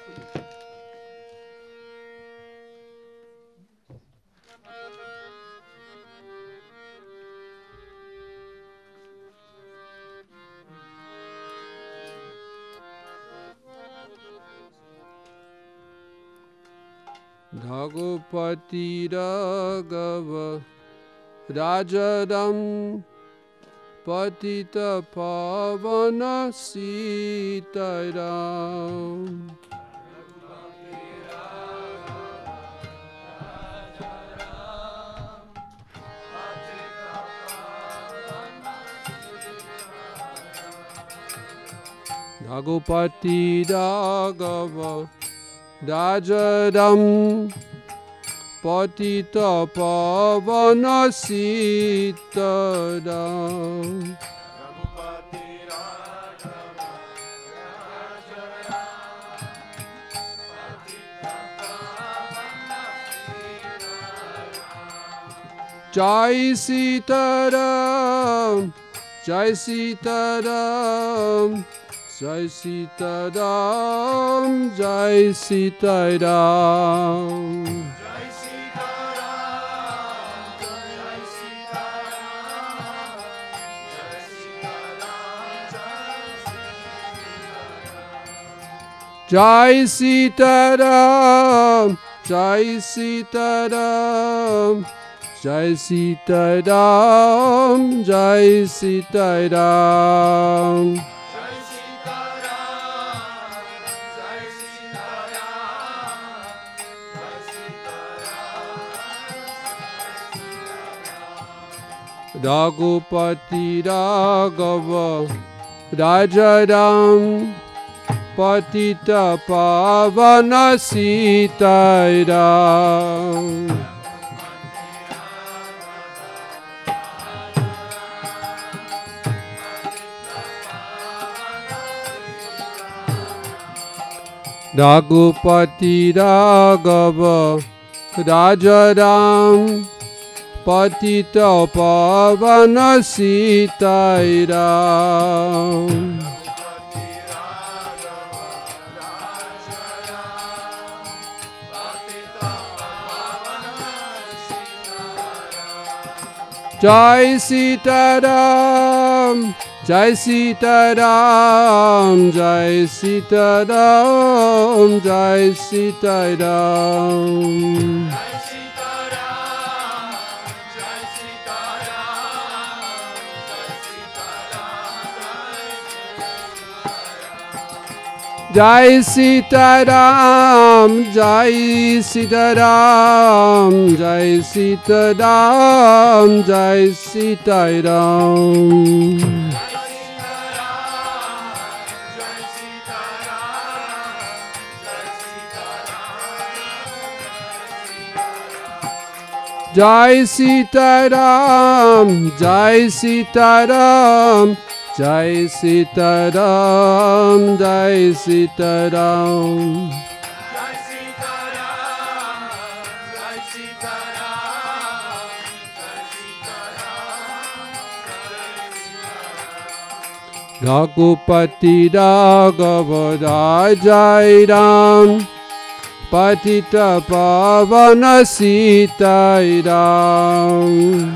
Ragupati Raghava Rajadam Patita Pavana Sitaram. Ragupati Raghava Rajadam Patita Pavana Sitaram. Jai Sitaram, Jai Sitaram, Jai Sitaram, Jai Sitaram. Jai Sitaram, Jai Sitaram, Jai Sitaram, Jai Sitaram. Ragupati Raghava Rajaram Patita Pavana Sitaram. Ragupati Raghava Rajaram Patita Pavana Sitaram. Jai Sitaram, Jai Sitaram, Jai Sitaram, Jai Sitaram. Jai Sitaram, Jai Sitaram, Jai Sitaram, Jai Sitaram. Jai Sitaram, Jai Sitaram, Jai Sitaram, Jai Sitaram. Ragupati Raghava Rajairam Patita Pavana Sitairam.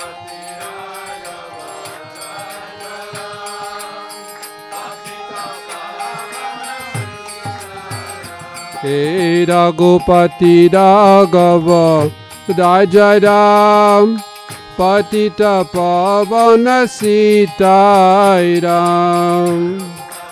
He Ragupati Raghava Rajaram Patita Pavana Sitairam.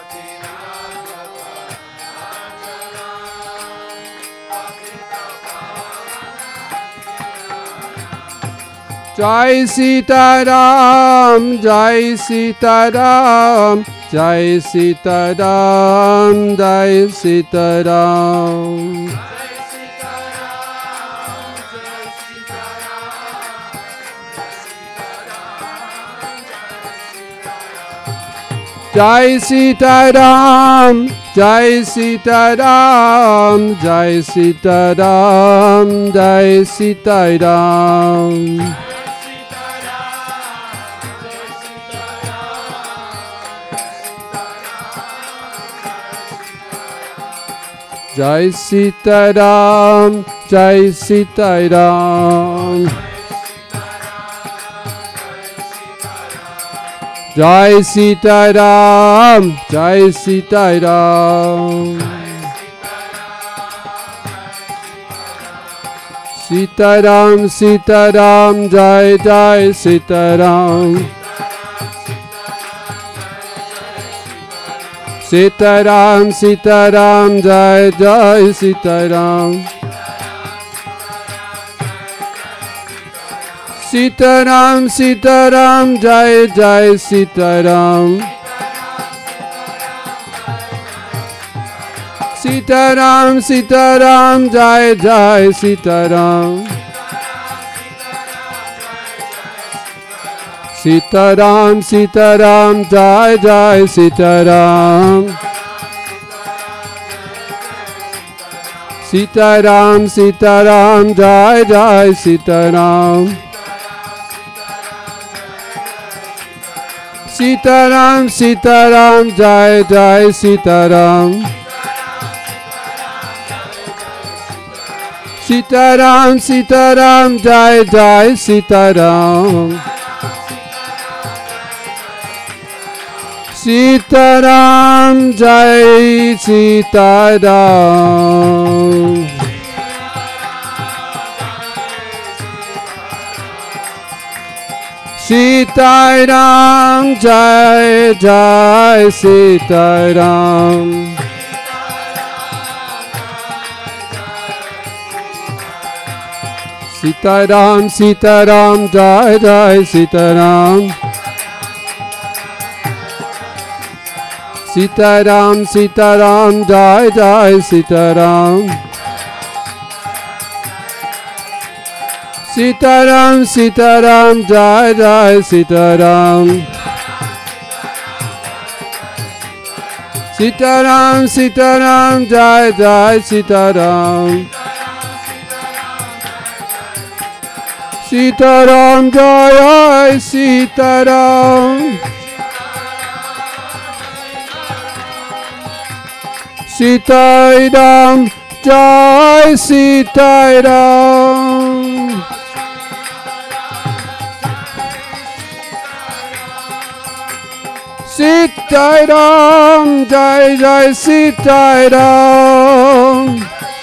Jai Sitaram, Jai Sitaram, Jai Sitaram, Jai Sitaram. Jai Sitaram, Jai Sitaram, Jai Sitaram, Jai Sitaram. Jai Sitaram, Jai Sitaram. Jai Sitaram, Jai Sitaram. Sitaram, Sitaram, Jai Jai Sitaram. Sitaram, Sitaram, Jai Jai Sitaram. Sitaram, Sitaram, Jai Jai Sitaram. Sitaram, Sitaram, Jai Jai Sitaram. Sitaram, Sitaram, Jai Jai Sitaram. Sitaram, Sitaram, Jai Jai Sitaram. Sitaram, Sitaram, Jai Jai Sitaram. Sitaram, Sitaram, Jai Jai Sitaram. Sitaram, Jai Sitaram. Sitaram, Jai Jai Sitaram. Sitaram, Sitaram, Jai Jai Sitaram. Sitaram, Sitaram, Jai Jai Sitaram. Sitaram, Sitaram, Jai Jai Sitaram. Sitaram, Sitaram, Jai Jai Sitaram. Sitaram, Jai Sitaram. Sitaram, Jai Sitaram. Sitaram, Jai Jai Sitaram.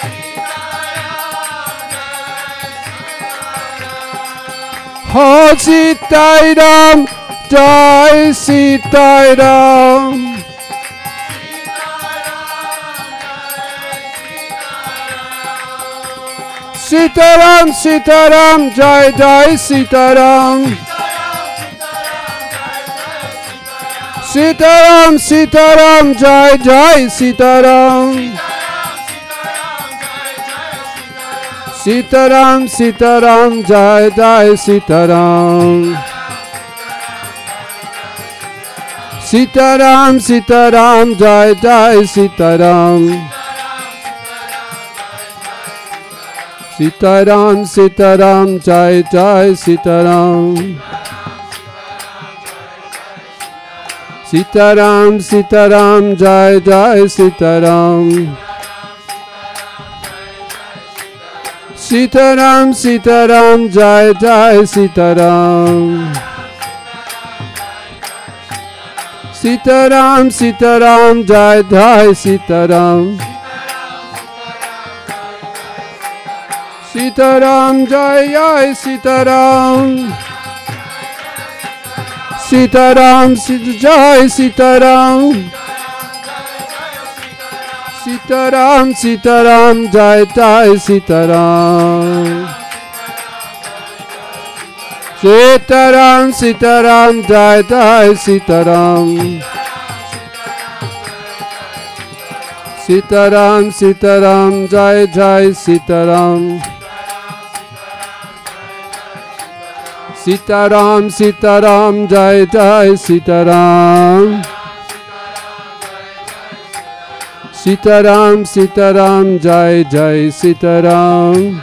Ho Sitaram, Jai Sitaram. Sitaram, Sitaram, Jai Jai Sitaram. Sitaram, Sitaram, Jai Jai Sitaram. Sitaram, Sitaram, Jai Jai Sitaram. Sitaram, Sitaram, Jai Jai Sitaram. Sitaram, Sitaram, Jai Jai Sitaram. Sitaram, Sitaram, Jai Jai Sitaram. Sitaram, Sitaram, Jai Jai Sitaram. Sitaram, Sitaram, Jai Jai Sitaram. Sitaram, Jai Jai Sitaram. Sitaram, Jai Sitaram. Sitaram, Sitaram, Jai Jai Sitaram. Sitaram, Sitaram, Jai Jai Sitaram. Sitaram, Sitaram, Jai Jai Sitaram. Sitaram, Sitaram, Jai Jai Sitaram. Sitaram, Sitaram, Jai Jai Sitaram.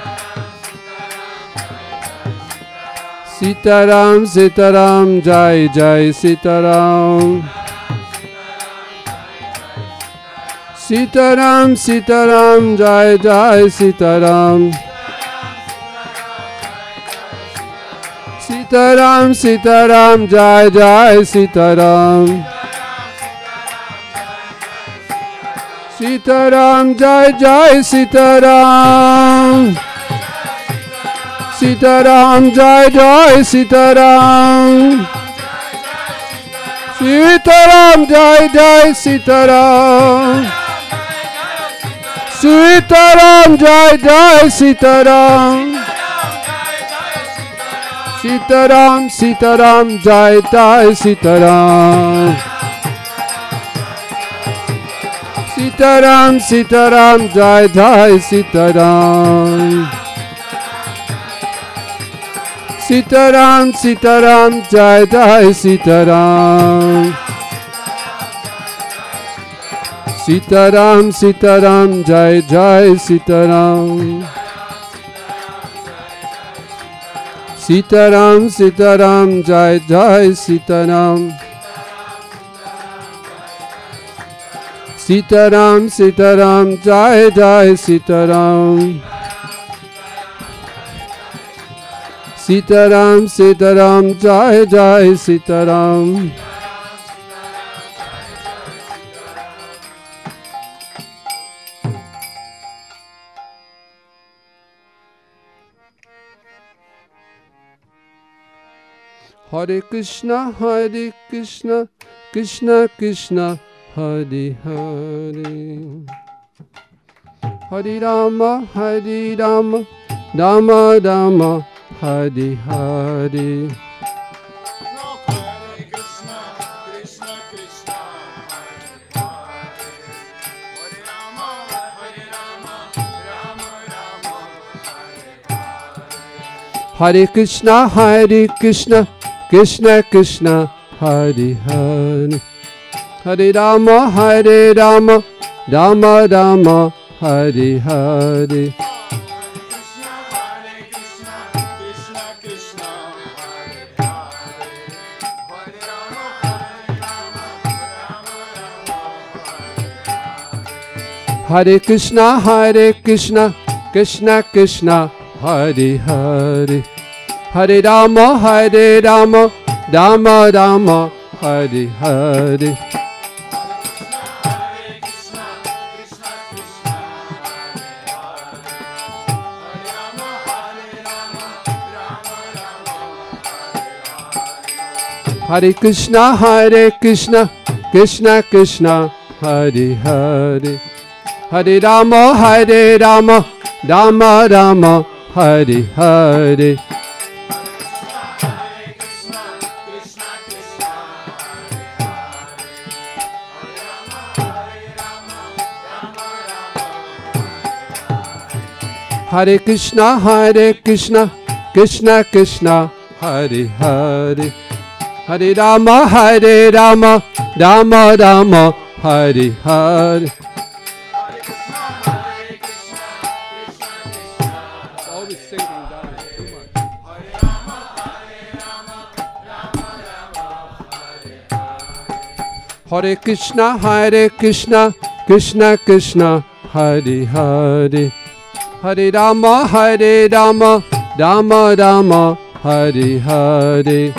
Sitaram, Sitaram, Jai Jai Sitaram. Sitaram, Sitaram, Jai Jai Sitaram. Sitaram, Sitaram, Jai Jai Sitaram. Sitaram, Jai Jai Sitaram. Sitaram, Jai Jai Sitaram. Sitaram, Jai Jai Sitaram. Sitaram, Jai Jai Sitaram. Sitaram, Sitaram, Jai Jai Sitaram. Sitaram, Sitaram, Jai Jai Sitaram. Sitaram, Sitaram, Jai Jai Sitaram. Sitaram, Sitaram, Jai Jai Sitaram. Sitaram, Sitaram, Jai Jai Sitaram. Sitaram, Sitaram, Jai Jai Sitaram. Sitaram, Sitaram, Jai Jai Sitaram. Hare Krishna, Hare Krishna, Krishna Krishna, Hare Hare. Hare Rama, Hare Rama, Rama Rama, Hare Hare. Hare Krishna, Hare Krishna, Krishna Krishna, Hare Hare. Hare Rama, Hare Rama, Rama Rama, Hare Hare. Hare Krishna, Hare Krishna, Krishna Krishna, Hare Hare. Hare Rama, Hare Rama, Rama Rama, Hare Hare. Hare Krishna, Hare Krishna, Krishna Krishna, Hare Hare. Hare Rama, Hare Rama, Rama Rama, Hare Hare. Hare Krishna, Hare Krishna, Krishna Krishna, Hare Hare. Hare Rama, Hare Rama, Rama Rama, Hare Hare. Hare Krishna, Hare Krishna, Krishna Krishna, Hare Hare. Hare Rama, Hare Rama, Rama Rama, Hare Hare.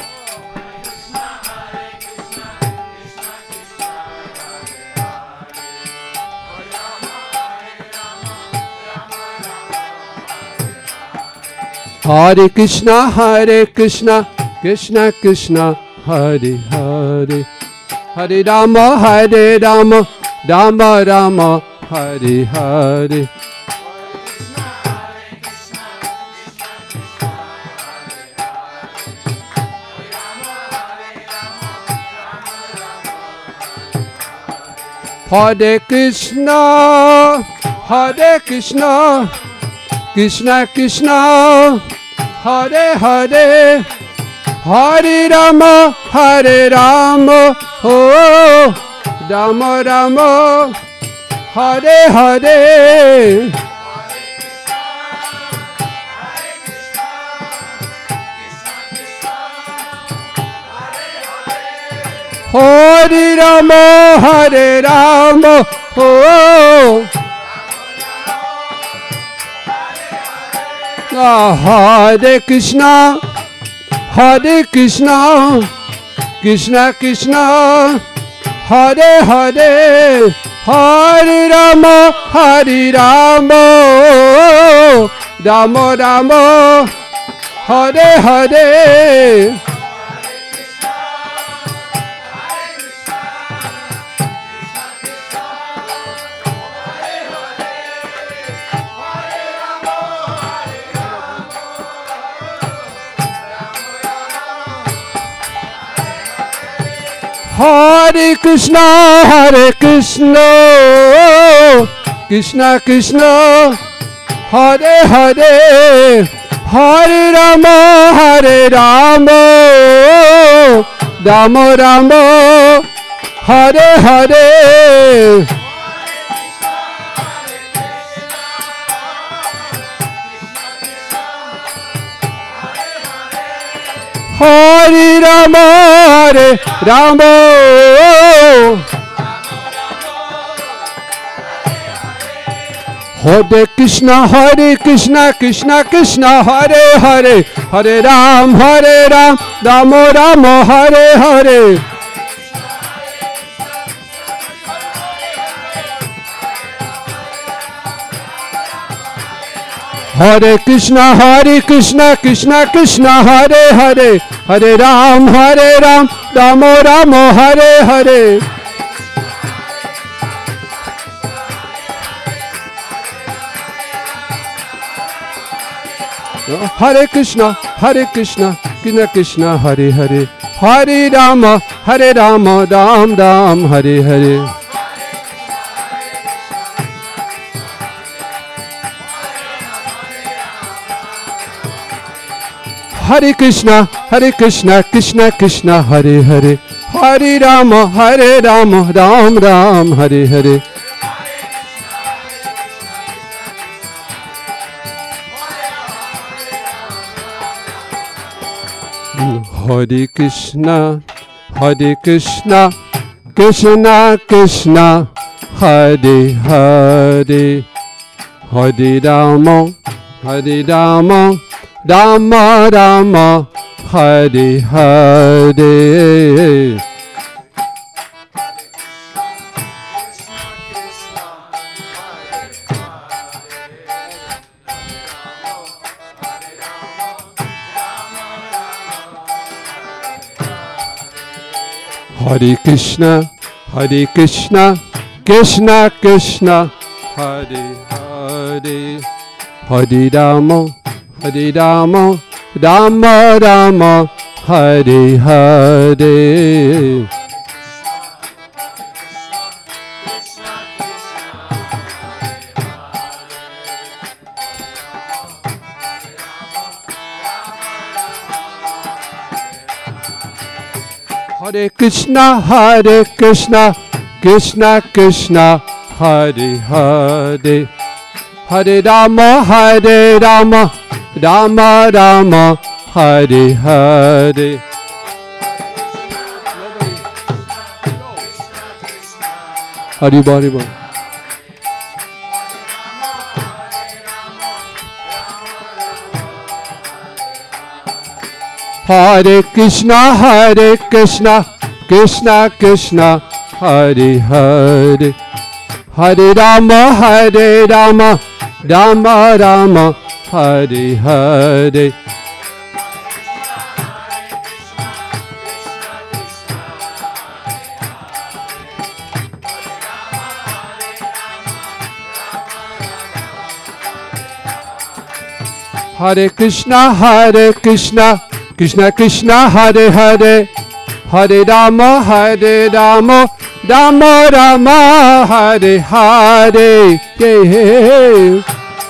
Hare Krishna, Hare Krishna, Krishna Krishna, Hare Hare. Hare Rama, Hare Rama, Rama Rama, Hare Hare. Hare Krishna, Hare Krishna, Krishna Krishna, Hare Hare. Hare Rama, Hare Rama, oh, Rama Rama, Hare Hare. Hare Rama, Hare Rama, Oh, Hare Krishna, Hare Krishna, Krishna Krishna, Hare Hare, Hare Rama, Hare Rama, Rama Rama, Hare Hare. Hare Krishna, Hare Krishna, Krishna Krishna, Hare Hare, Hare Rama, Hare Rama, Rama Rama, Hare Hare. Hare Rama, Hare Rama, Hare Krishna, Hare Krishna, Krishna Krishna, Hare Hare, Hare Ram, Rama Rama, Hare Hare. Hare Krishna, Krishna Krishna, Hare Hare, Hare Ram, Rama Rama, Hare Hare. Hare Krishna, Krishna Krishna, Hare Hare, Hare Rama, Ram Ram, Hare Hare. Hare Krishna, Krishna Krishna, Hare Hare, Hare Rama, Ram Ram, Hare Hare. Hare Krishna, Krishna Krishna, Hare Hare, Hare Rama, Rama Rama, Hare Hare. Hare Krishna, Krishna Krishna, Hare Hare, Hare Rama, Rama Rama, Hare Hare. Hare Krishna, Krishna Krishna, Hare Hare, Hare Rama, Rama Rama, Hare Hare. Haribol, Haribol. Hare Krishna, Krishna Krishna, Hare Hare, Hare Rama, Rama Rama, Hare Hare. Hare Krishna, Krishna Krishna, Hare Hare, Hare Rama, Rama Rama, Hare Hare. Yeah.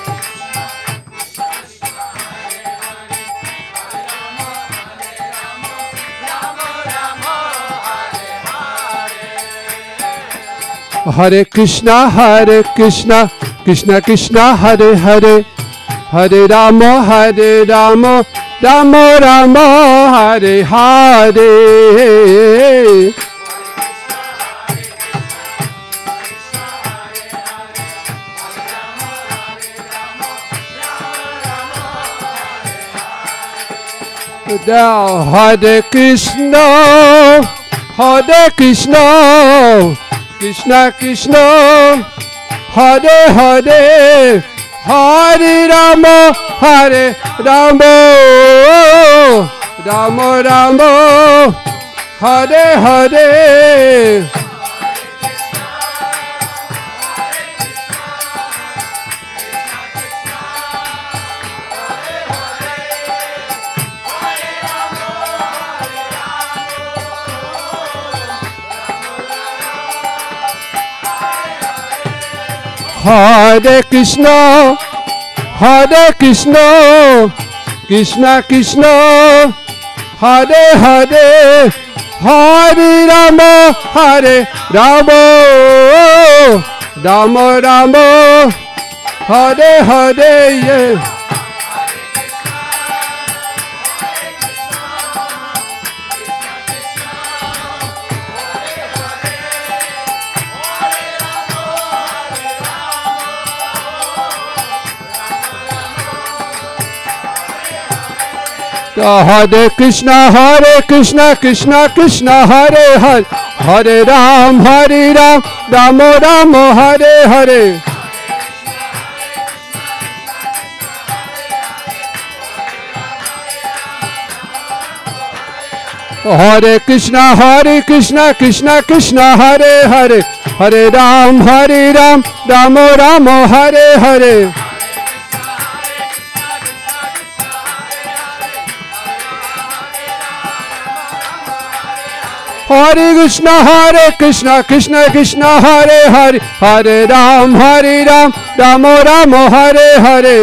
Hare Krishna, Krishna Krishna, Hare Hare, Hare Rama, Rama Rama, Hare Hare. Hare Krishna, Hare Krishna, Krishna Krishna, Hare Hare, Hare Rama, Hare Rama, Rama Rama, Hare Hare. Hare Krishna, Hare Krishna, Krishna Krishna, Hare Hare, Hare Rama, Hare Rama, Rama Rama, Hare Hare. Hare Krishna, Krishna Krishna, Hare Hare, Hare Ram, Rama Rama, Hare Hare. Hare Krishna, Krishna Krishna, Hare Hare, Hare Ram, Rama Rama, Hare Hare. Hare Krishna, Krishna Krishna, Hare Hare, Hare Ram, Rama Rama, Hare Hare.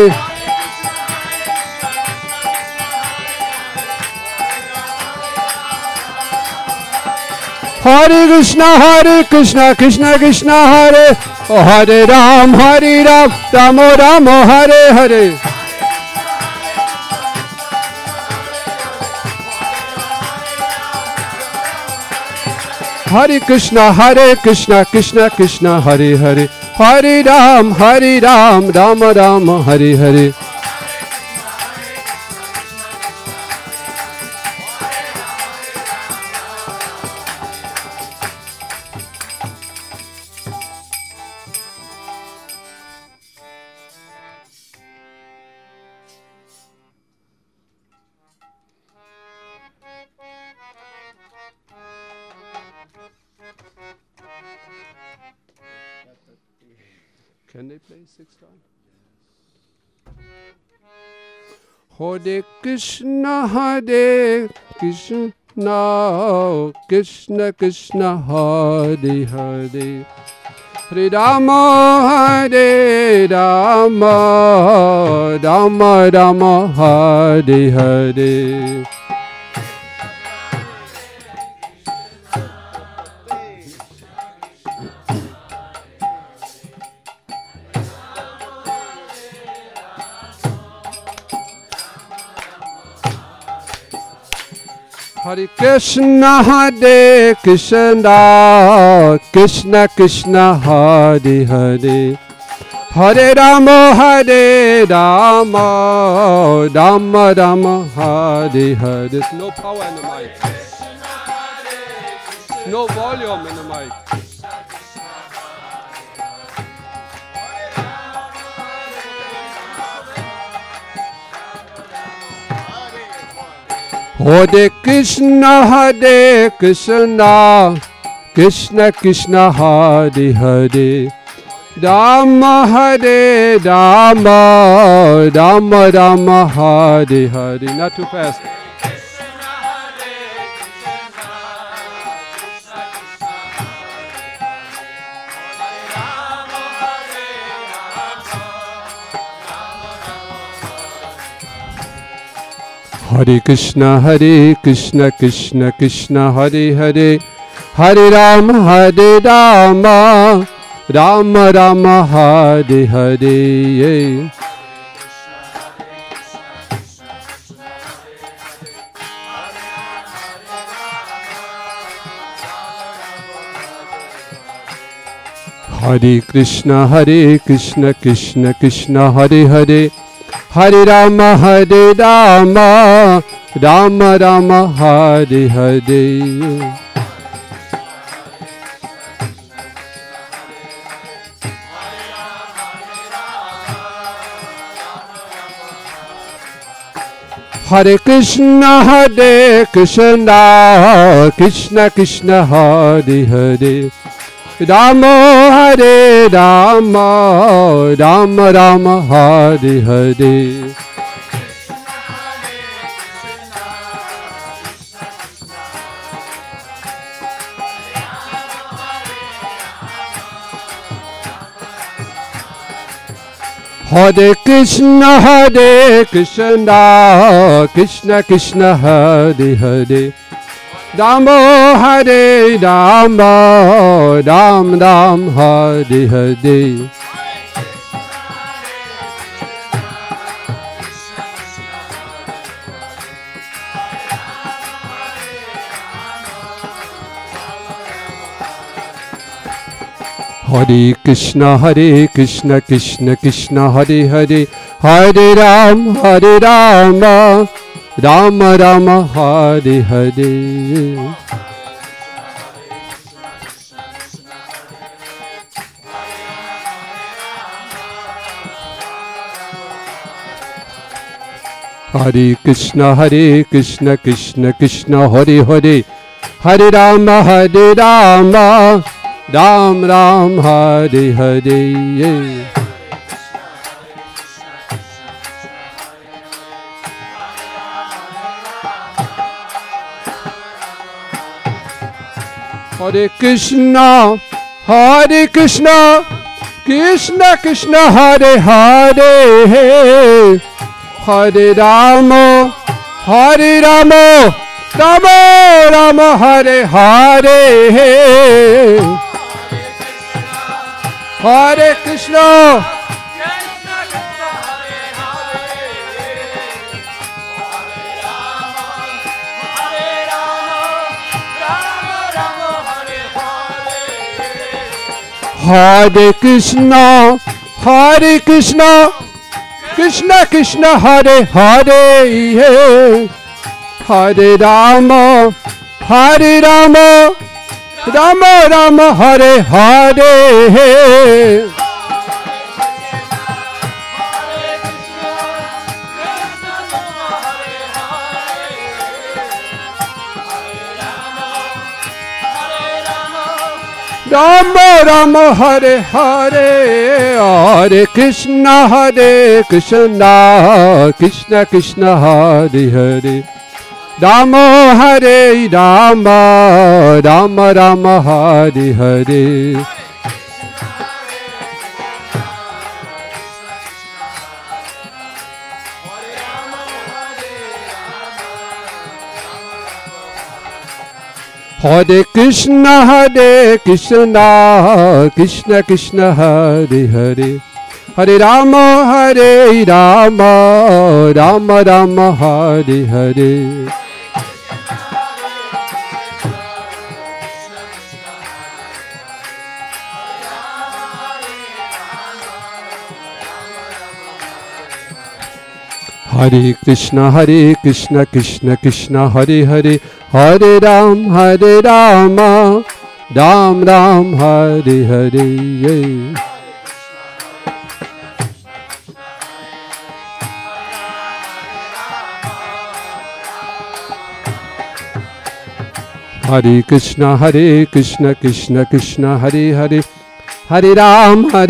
Hare Krishna, Krishna Krishna, Hare Ram, Rama Rama, Hare Hare. Hare Krishna, Krishna Krishna, Hare Hare, Hare Ram, Rama Rama, Hare Hare. Can they play 6 times? Hare Krishna, Krishna Krishna, Hare Hare, Hare Rama, Rama Rama, Hare Hare. Hare Krishna, Krishna Krishna, Hare Hare, Hare Rama, Rama Rama, Hare Hare. There's no power in the mic. No volume in the mic. Hare Krishna, Krishna Krishna, Hare Hare, Rama Rama, Rama Hare Hare. Not too fast. Hare Krishna, Krishna Krishna, Hare Hare, Hare Rama, Rama Rama, Hare Hare. Hare Krishna, Krishna Krishna, Hare Hare, Hare Rama, Ram Ram Hare Hare. Hare Krishna Krishna Krishna Hare Hare, Rama Hare Rama Rama Rama Hare Hare. Hare Krishna Krishna Krishna Hare Hare, Rama Hare Rama Ram Ram Hare Hare. Hare Krishna Krishna Krishna Hare Hare, Hare Rama Rama Rama Hare Hare. Hare Krishna Krishna Krishna Hare Hare, Hare Rama Ram Ram Hare Hare. Hare Krishna Krishna Krishna Hare Hare, Hare Rama Rama Rama Hare Hare. Hare Krishna Hare Krishna Krishna Krishna Hare Hare, Hare Rama Rama Rama Hare Hare. Rama Rama Hare Hare, Hare Krishna Krishna Krishna Hare Hare, Rama Hare Rama Rama Rama Hare Hare. Hare Krishna Krishna Krishna Hare Hare, Hare Rama Rama Rama Hare Hare. Hare Krishna Krishna Krishna Hare Hare, Hare Rama Ram Ram Hare Hare. Hare Krishna Krishna Krishna Hare Hare, Hare Rama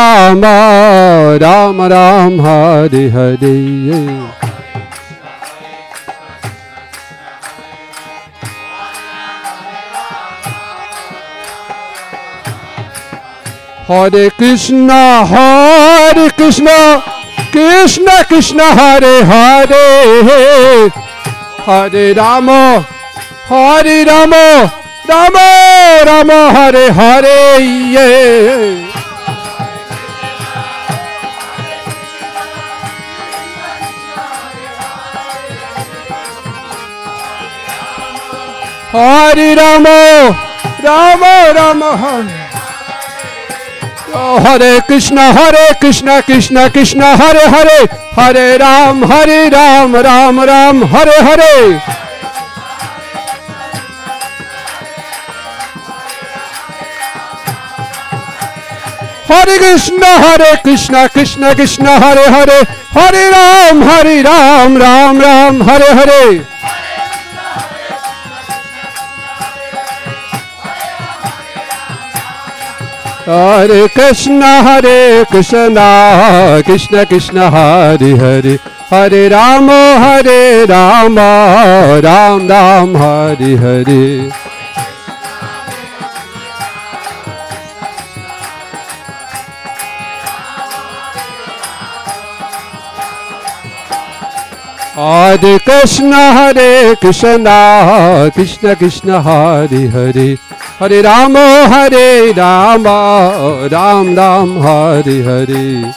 Rama Ram Hare Hare. Hare Krishna Krishna Krishna Hare Hare, Hare Rama Rama Rama Hare Hare. Hare Rama Rama Rama Hare Oh, Hare Krishna, Krishna Krishna, Hare Hare, Hare Ram, Ram Ram, Hare Hare. Hare Krishna, Krishna Krishna, Hare Hare, Hare Ram, Ram Ram, Hare Hare. Hare Krishna, Krishna Krishna, Hare Hare, Hare Rama, Ram Ram, Hare Hare. Hare Krishna, Krishna Krishna, Hare Hare, Hare Rama, Ram Ram, Hare Hare.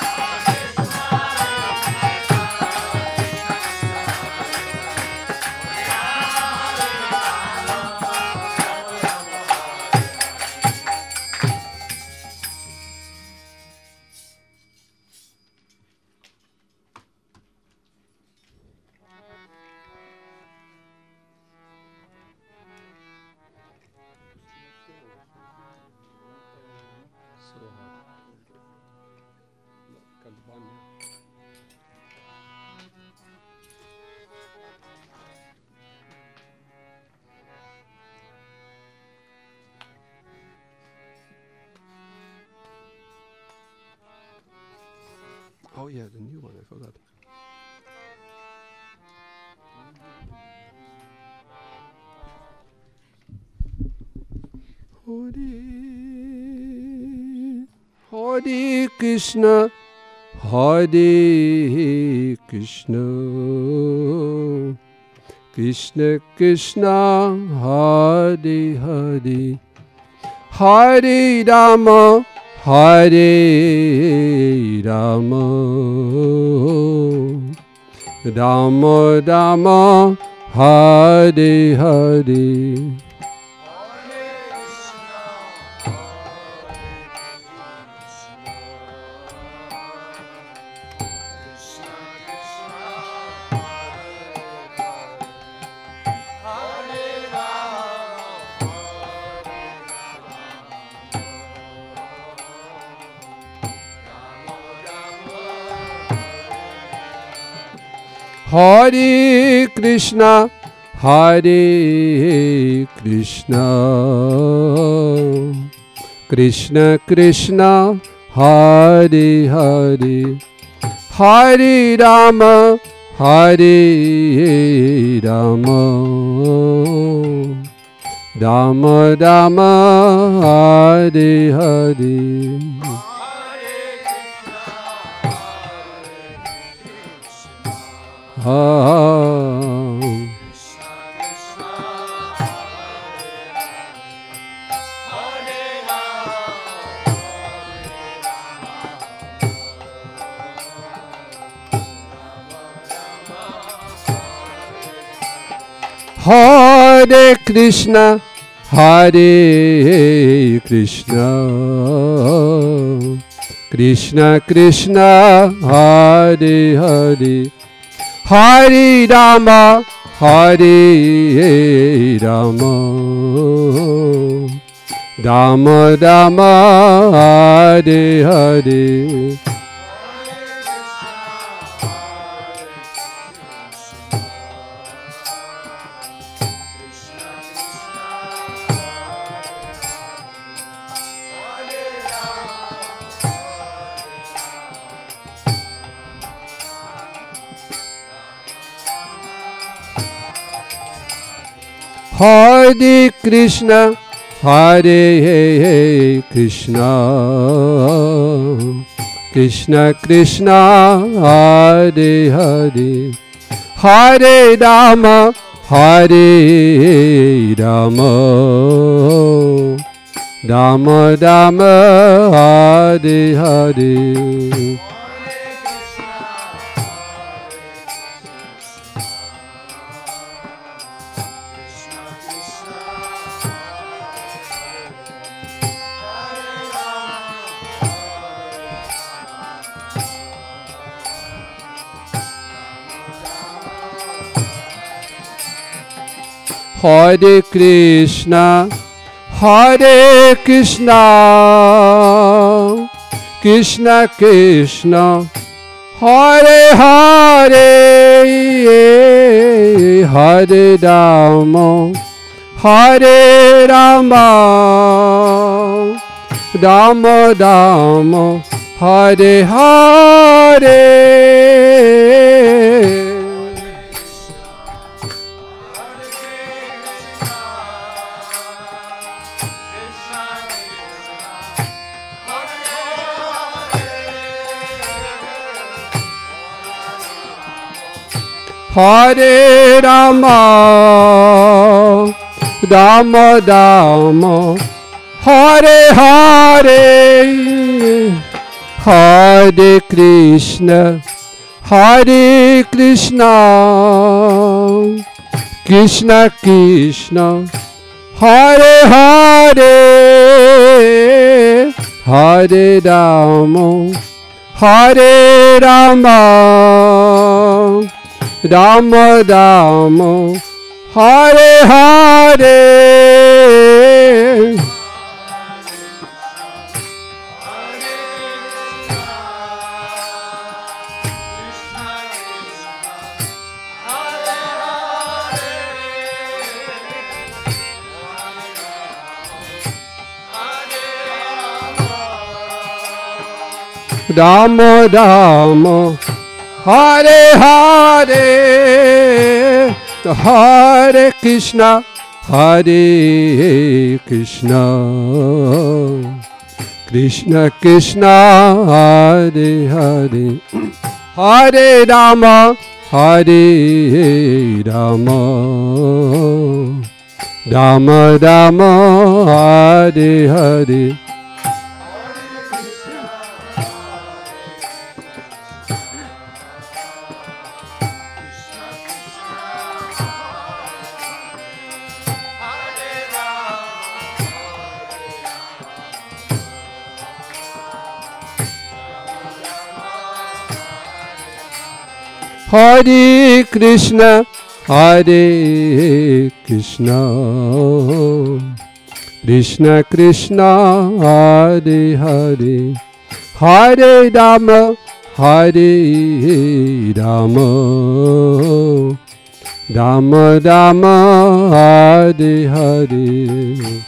Oh yeah, the new one, I forgot. Hare Krishna, Hare Krishna, Krishna Krishna, Hare Hare, Hare Rama, Hare Rama, Rama Rama, Hare Hare. Hare Krishna, Hare Krishna, Krishna Krishna, Hare Hare, Hare Rama, Hare Rama, Rama Rama, Hare Hare. Hare Krishna, Hare Krishna, Krishna Krishna, Hare Hare, Hare Rama, Hare Rama, Rama Rama, Hare Hare. Hare Krishna, Hare Krishna, Krishna Krishna, Hare Hare, Hare Rama, Hare Rama, Rama Rama, Hare Hare. Hare Krishna, Hare Krishna, Krishna Krishna, Hare Hare, Hare Rama, Hare Rama, Rama Rama, Hare Hare. Hare Rama, Rama Rama, Hare Hare, Hare Krishna, Hare Krishna, Krishna Krishna, Hare Hare, Hare Rama, Hare Rama, Rama Rama, Hare Hare. Rama Rama, Hare Hare, Hare Krishna, Hare Krishna, Krishna Krishna, Hare Hare, Hare Rama, Hare Rama, Rama Rama, Hare Hare. Hare Krishna, Hare Krishna, Krishna Krishna, Hare Hare, Hare Rama, Hare Rama, Rama Rama, Hare Hare.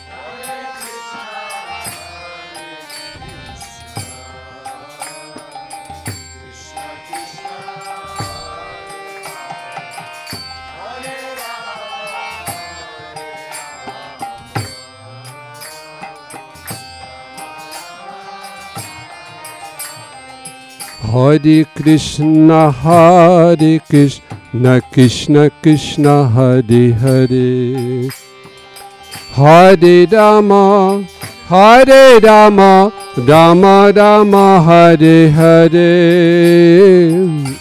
Hare Krishna, Hare Krishna, Krishna Krishna, Hare Hare, Hare Rama, Hare Rama, Rama Rama, Hare Hare.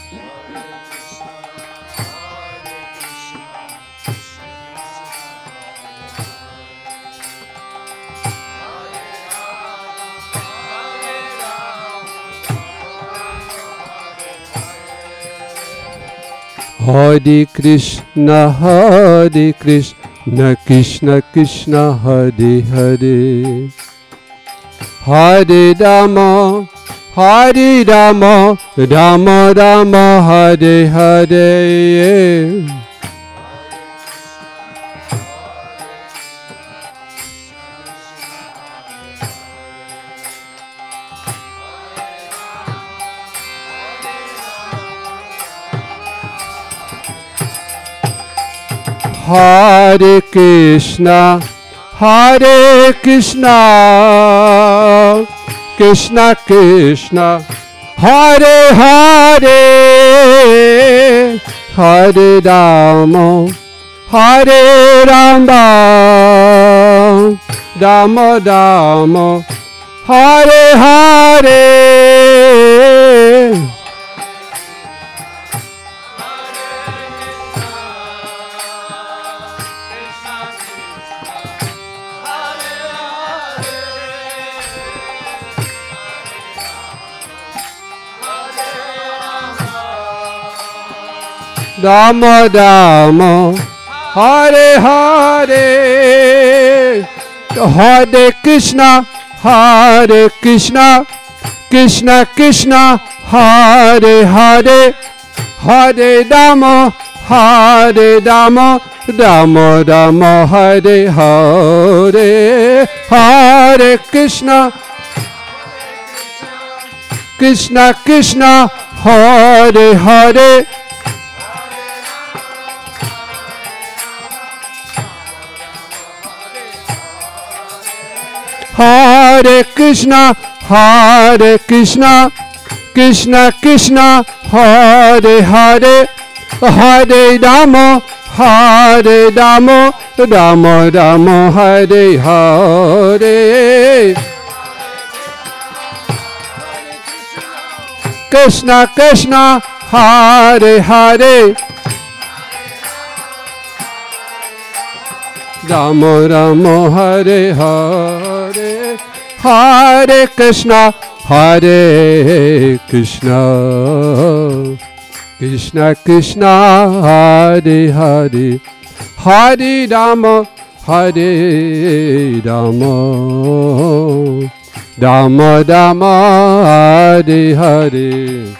Hare Krishna, Hare Krishna, Krishna Krishna, Hare Hare, Hare Rama, Hare Rama, Rama Rama, Hare Hare. Hare Krishna, Hare Krishna, Krishna Krishna, Hare Hare, Hare Rama, Hare Rama, Rama Rama, Hare Hare. Rama Rama, Hare Hare, Hare Krishna, Krishna Krishna, Hare Hare, Hare Rama, Rama Rama, Hare Hare, Hare Krishna, Krishna Krishna, Hare Hare, Hare Krishna, Krishna Krishna, Hare Hare, Hare Rama, Rama Rama, Hare Hare, Krishna Krishna, Hare Hare, Rama Rama, Hare Hare, Hare Krishna, Krishna Krishna, Hare Hare, Hare Rama, Rama Rama, Hare Hare.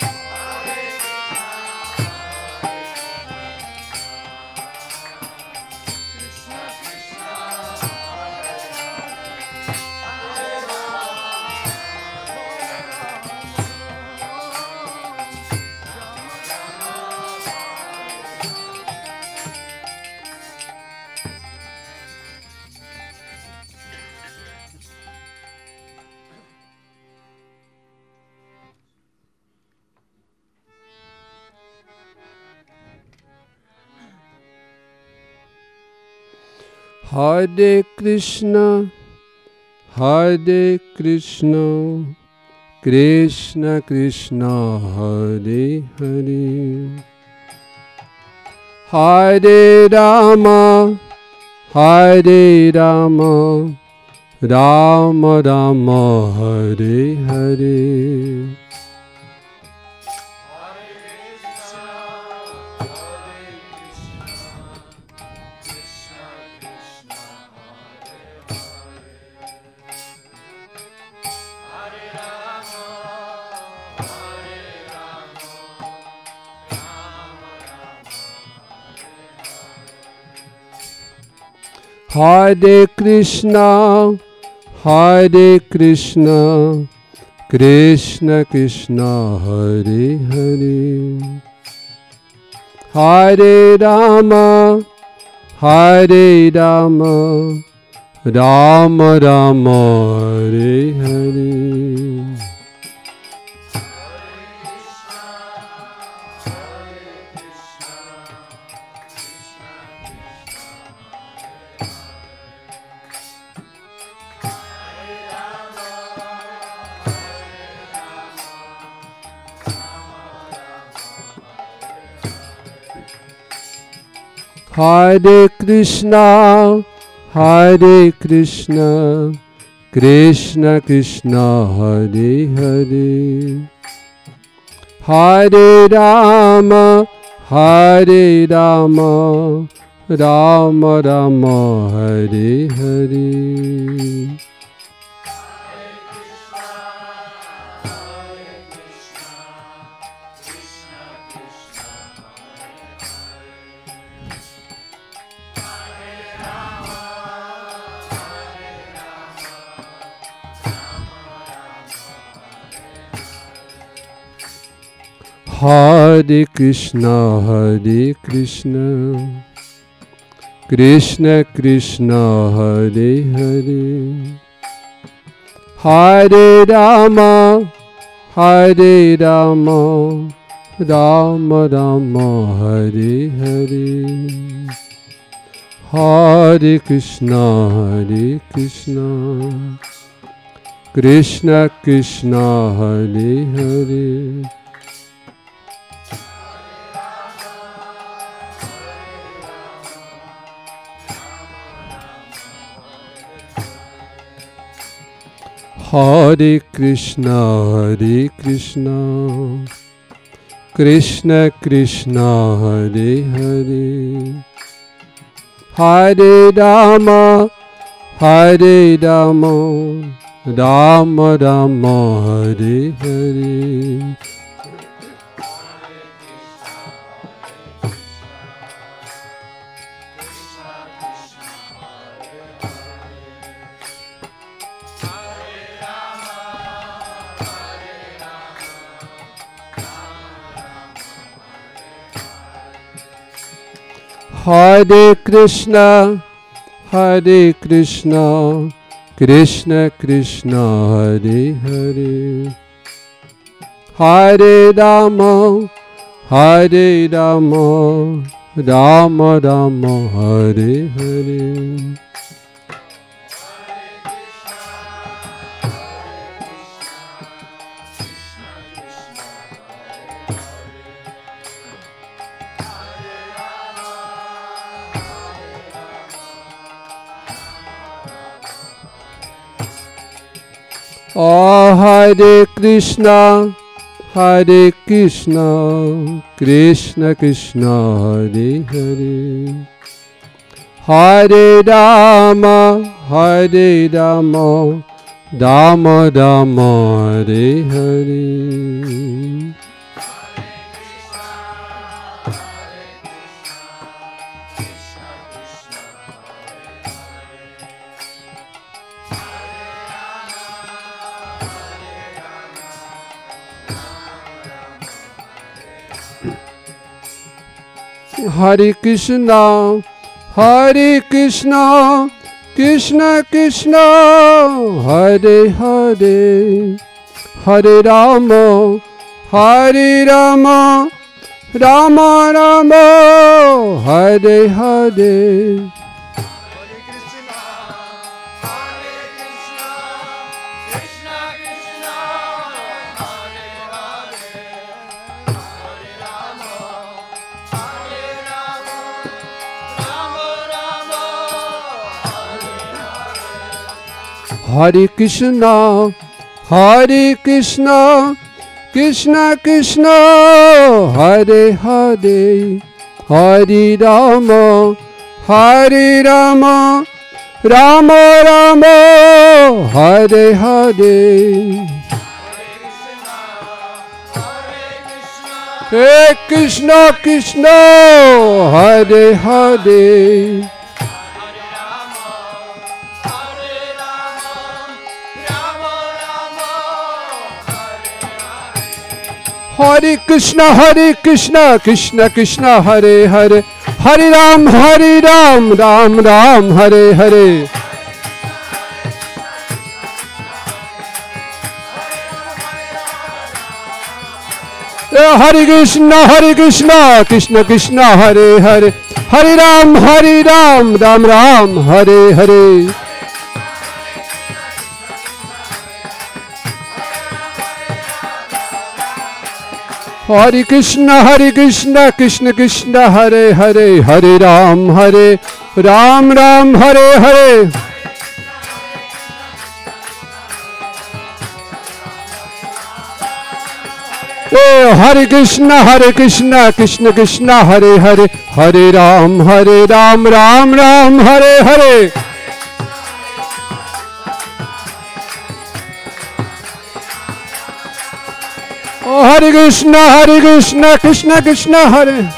Hare Krishna, Krishna Krishna, Hare Hare, Hare Rama, Rama Rama, Hare Hare, Hare Krishna, Krishna Krishna, Hare Hare, Hare Rama, Rama Rama, Hare Hare, Hare Krishna, Krishna Krishna, Hare Hare, Hare Rama, Rama Rama, Hare Hare, Hare Krishna, Krishna Krishna, Hare Hare, Hare Rama, Rama Rama, Hare Hare, Hare Krishna, Krishna Krishna, Hare Hare, Hare Krishna, Krishna Krishna, Hare Hare, Hare Rama, Hare Rama, Rama Rama, Hare Hare. Hare Krishna, Hare Krishna, Krishna Krishna, Hare Hare. Hare Rama, Hare Rama, Rama Rama, Hare Hare. Oh, Hare Krishna, Hare Krishna, Krishna Krishna, Hare Hare. Hare Rama, Hare Rama, Rama Rama, Hare Hare. Hare Krishna, Hare Krishna, Krishna Krishna, Hare Hare. Hare Rama, Hare Rama, Rama Rama, Hare Hare. Hare Krishna, Hare Krishna, Krishna Krishna, Hare Hare. Hare Rama, Hare Rama, Rama Rama, Hare Hare. Hare Krishna, Krishna, Hare Hare. Hare Krishna, Krishna Krishna, Hare Hare. Hare Ram, Ram Ram, Hare Hare. Hare Krishna, Krishna Krishna, Hare Hare. Hare Ram, Ram Ram, Hare Hare. Hare Krishna, Krishna Krishna, Hare Hare. Hare Ram, Ram Hare Hare. Oh, Hare Krishna, Krishna Krishna, Hare Hare. Hare Ram, Ram Ram, Hare Hare. Oh, Hare Krishna, Krishna Krishna, Hare.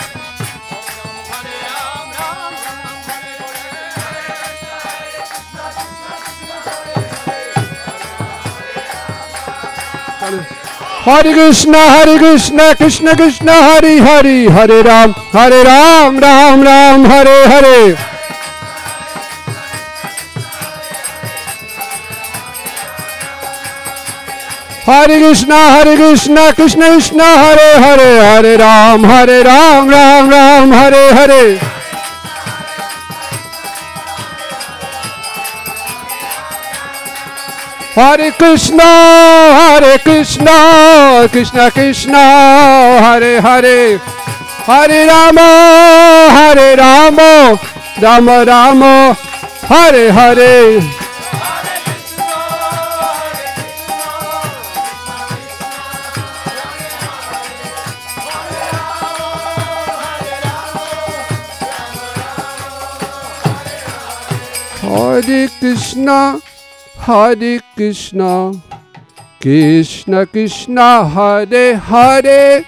Hare Krishna, Krishna Krishna, Hare Hare. Hare Ram, Ram Ram, Hare Hare. Hare Krishna, Krishna Krishna, Hare Hare. Hare Ram, Ram Ram, Hare Hare. Hare Krishna, Krishna Krishna, Hare Hare. Hare Rama, Rama Rama, Hare Hare. Hare Krishna, Hare Krishna, Krishna Krishna, Hare Hare,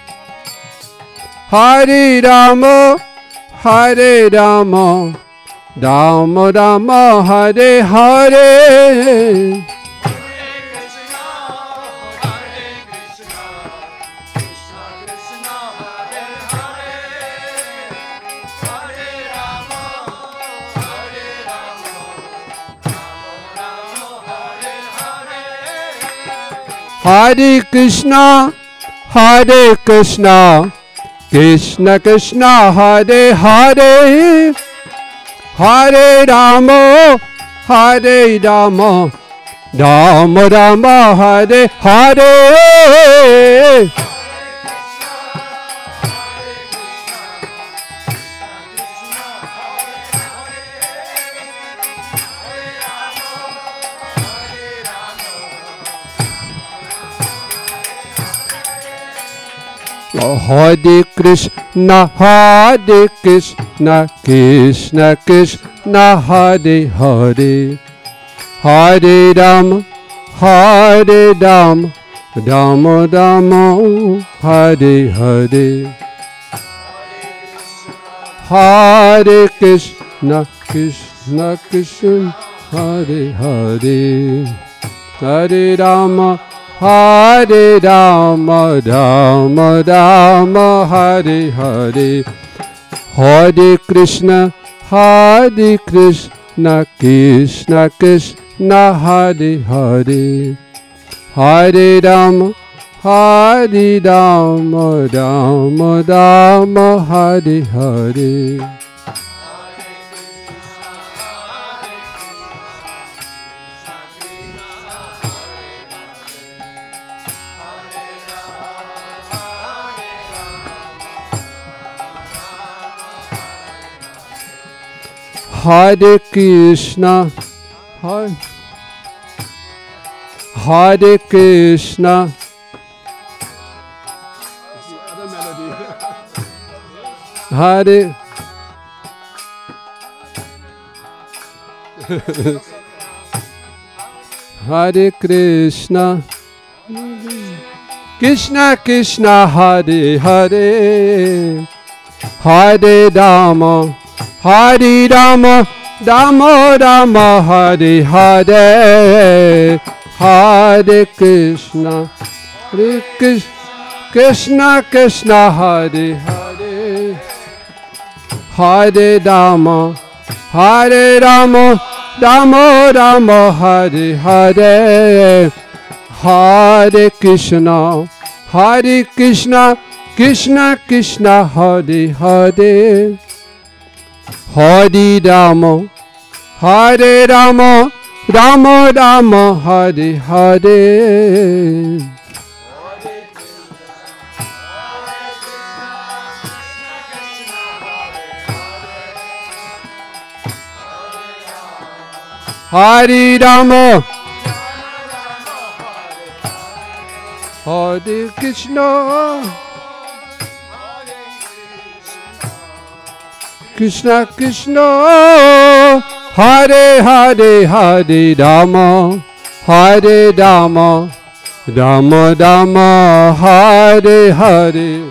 Hare Rama, Hare Rama, Rama Rama, Hare Hare. Hare Krishna, Hare Krishna, Krishna Krishna, Hare Hare, Hare Rama, Hare Rama, Rama Rama, Hare Hare. Hare Krishna, Hare Krishna, Krishna Krishna, Hare Hare, Hare Rama, Hare Rama, Rama Rama, Hare Hare, Hare Krishna, Krishna Krishna, Hare Hare, Hare Rama, Hare Rama, Rama Rama, Hare Hare, Hare Krishna, Hare Krishna, Krishna Krishna, Hare Hare, Hare Rama, Hare Rama, Rama Rama, Hare Hare. Hare Krishna, Hare Krishna. Hare Hare Krishna, Krishna Krishna, Hare Hare, Hare Rama, Hare Rama, Rama Rama, Hare Hare, Hare Krishna, Hare Krishna, Krishna Krishna, Hare Hare, Hare Rama, Hare Rama, Rama Rama, Hare Hare, Hare Krishna, Hare Krishna, Krishna Krishna, Hare Hare, Hare Rama, Hare Rama, Rama Rama, Hare Hare. Hare Rama, Hare Krishna, Krishna Krishna, Hare Hare, Hare Rama, Hare Rama, Rama Rama, Hare Hare.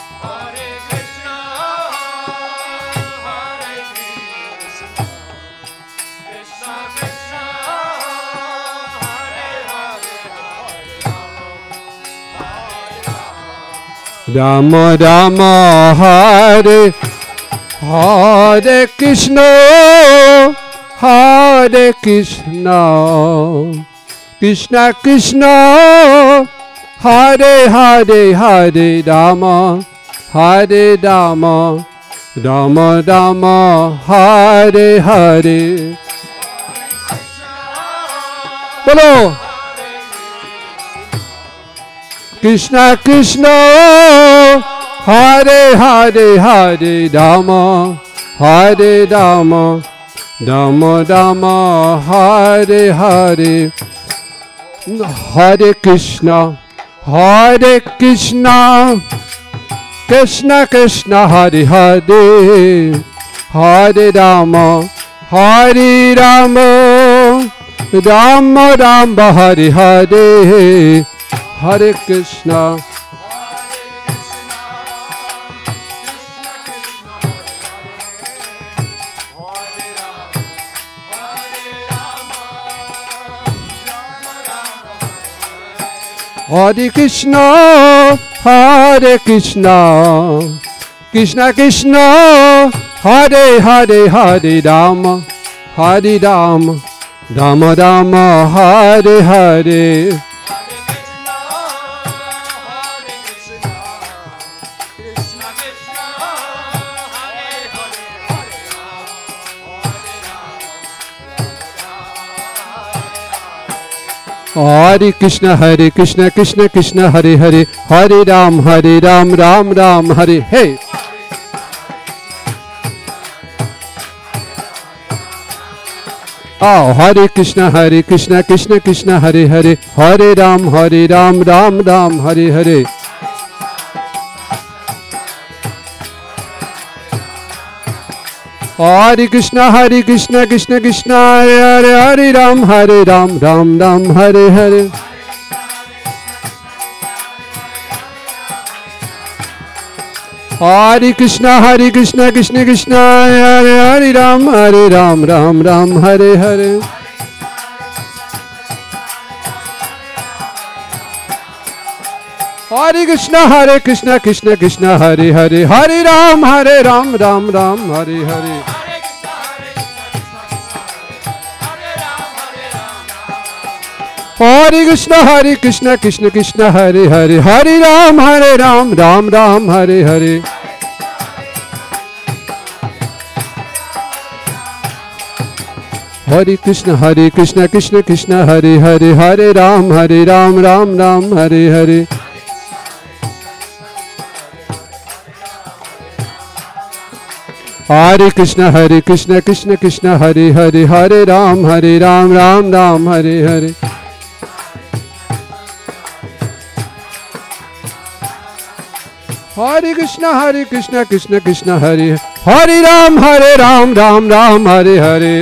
Rama Rama, Hare Hare Krishna, Hare Krishna, Krishna Krishna, Hare Hare, Hare Rama, Hare Rama, Rama Rama, Hare Hare. Bolo Krishna Krishna, Hare Hare, Hare Rama, Hare Rama, Rama Rama, Hare Hare, Hare Krishna, Hare Krishna, Krishna Krishna, Hare Hare, Hare Rama, Hare Rama, Rama Rama Hare Hare, Hare Krishna. Hare Krishna, Hare Krishna, Krishna Krishna, Hare Hare, Hare Rama, Hare Rama, Rama Rama, Hare Hare. Hare Krishna, Hare Krishna, Krishna Krishna, Hare Hare, Hare Ram, Ram Ram, Hare Hare. Oh, Hare Krishna, Krishna Krishna, Hare Hare, Hare Ram, Ram Ram, Hare Hare. Hare Krishna, Krishna Krishna, Hare Hare, Hare Ram, Ram Ram, Hare Hare. Hare Krishna, Krishna Krishna, Hare Hare, Ram, Ram Ram, Hare Hare. Hare Krishna, Krishna Krishna, Hare Hare, Hare Ram, Ram Ram, Hare Hare. Hare Krishna, Krishna Krishna, Hare Hare, Hare Ram, Ram Ram, Hare Hare. Hare Krishna, Krishna Krishna, Hare Hare, Hare Ram, Ram Ram, Hare Hare. Hare Krishna, Krishna Krishna, Hare Hare, Hare Ram, Ram Ram, Hare Hare. Hare Krishna, Krishna Krishna, Hare Hare Ram, Ram Ram, Hare Hare.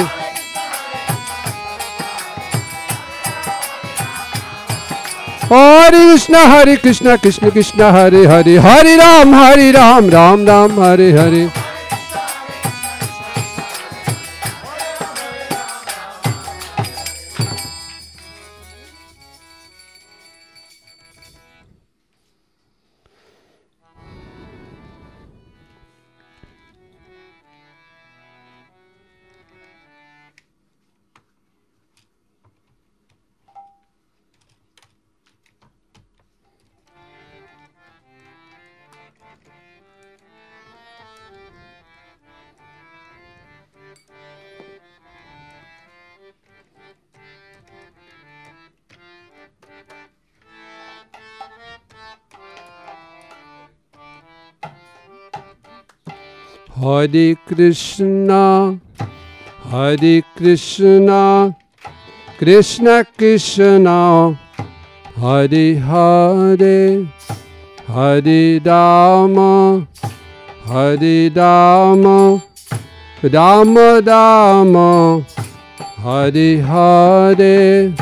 Hare Krishna, Krishna Hare Hare, Hare Ram, Ram Ram, Hare Hare. Hare Krishna, Krishna Krishna, Hare Hare, Hare Rama, Rama Rama, Hare Hare.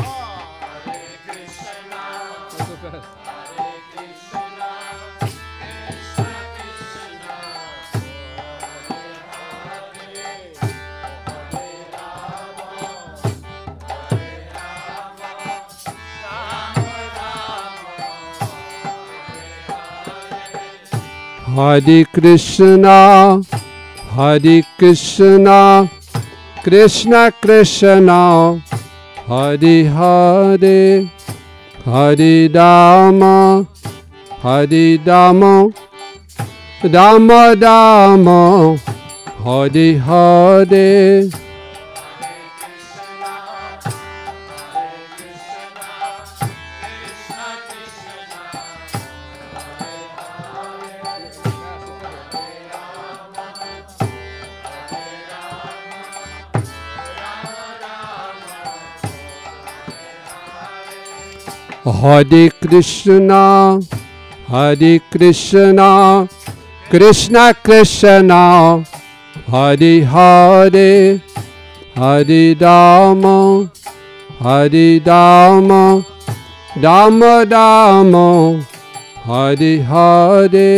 Hare Krishna, Krishna Krishna, Hare Hare, Hare Rama, Rama Rama, Hare Hare. Hare Krishna, Krishna Krishna, Hare Hare, Hare Rama, Hare Rama, Rama Rama, Hare Hare.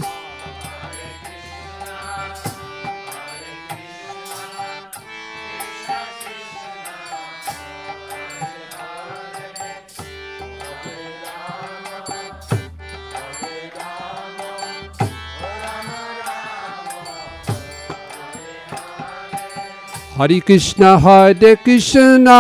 Hare Krishna, Hare Krishna,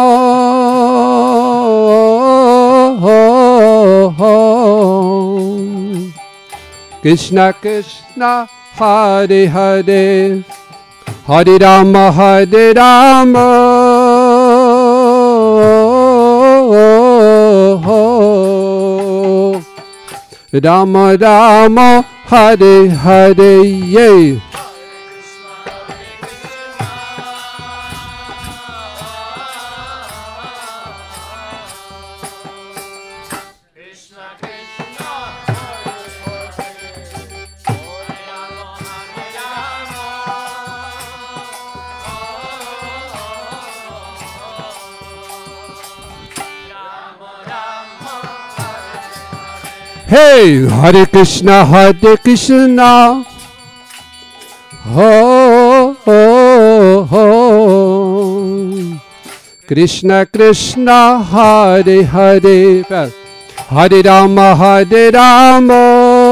Krishna Krishna, Hare Hare, Hare Rama, Hare Rama, Rama Rama, Hare Hare. Yeah. Hey, Hare Krishna, Hare Krishna, ho, ho, ho. Krishna Krishna, Hare Hare, Hare Rama, Hare Rama,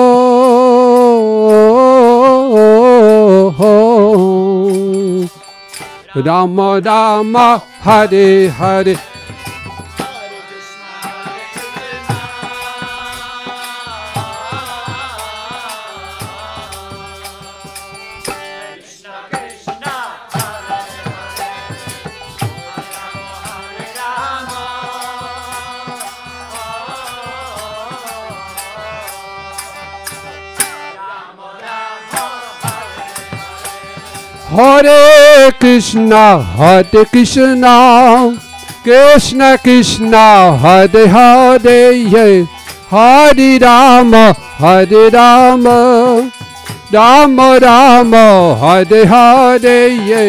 Rama Rama, Hare Hare. Hare Krishna, Hare Krishna, Krishna Krishna, Hare Hare, Hare Rama, Hare Rama, Rama Rama, Hare Hare.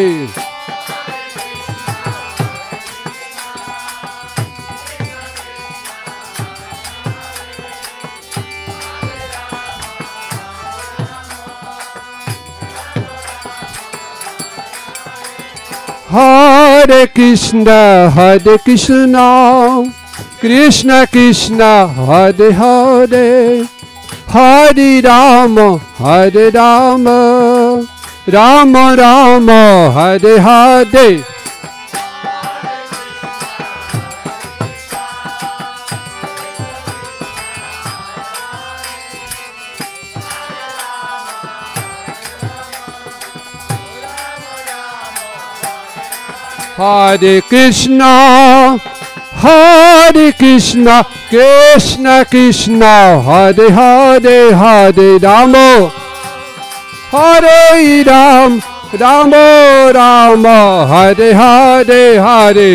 Hare Krishna, Hare Krishna, Krishna Krishna, Hare Hare, Hare Rama, Hare Rama, Rama Rama, Hare Hare. Hare Krishna, Hare Krishna, Krishna Krishna, Hare Hare, Hare Rama, Hare Ram, Rama Rama, Hare Hare, Hare.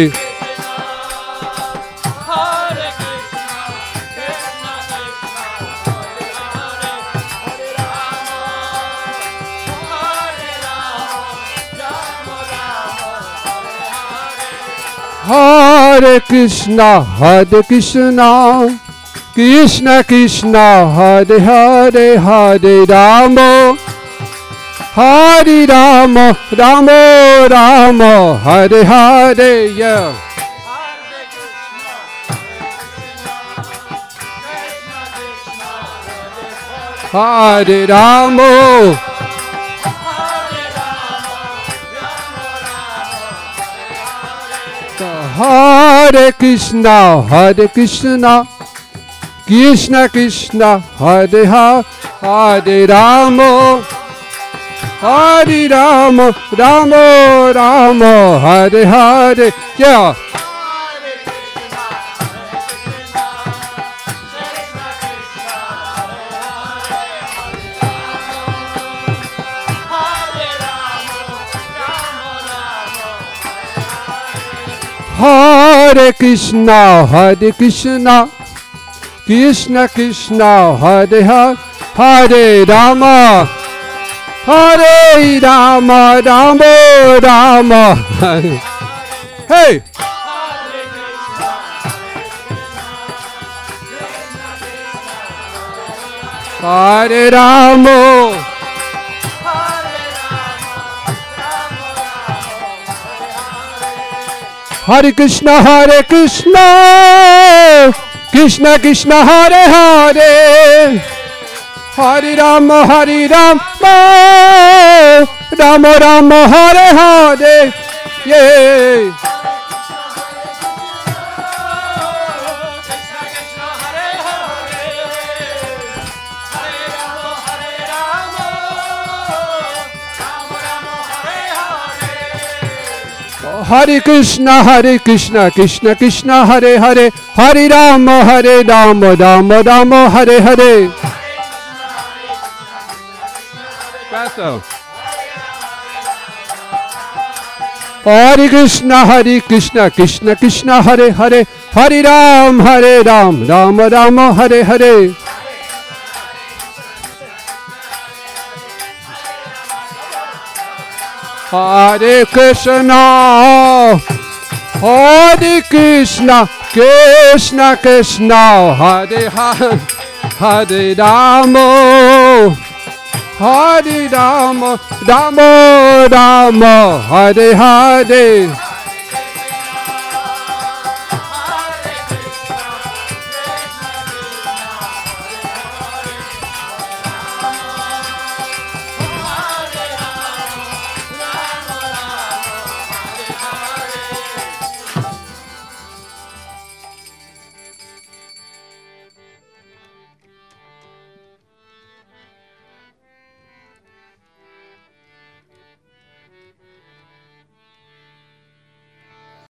Hare Krishna, Hare Krishna, Krishna Krishna, Hare Hare, Hare Rama, Hare Rama, Rama Rama, Hare Hare. Yeah. Hare Rama, Hare Krishna, Hare Krishna, Krishna Krishna, Hare Hare, Hare Rama, Hare Rama, Rama Rama, Hare Hare. Yeah. Hare Krishna, Hare Krishna, Krishna Krishna, Hare Hare, Hare Rama, Hare Rama, Rama Rama, hey. Hare Rama, Hare Krishna, Hare Krishna, Krishna Krishna, Hare Hare, Hare Rama, Hare Rama, Rama Rama, Hare Hare, yeah. Hare Krishna, Krishna Krishna, Hare Hare, Hare Rama, Rama Rama, Hare Hare. Paso. Hare Krishna, Krishna Krishna, Hare Hare, Hare Rama, Rama Rama, Hare Hare. Hare Krishna, Krishna Krishna, Hare Hare, Hare Rama, Rama Rama, Hare Hare.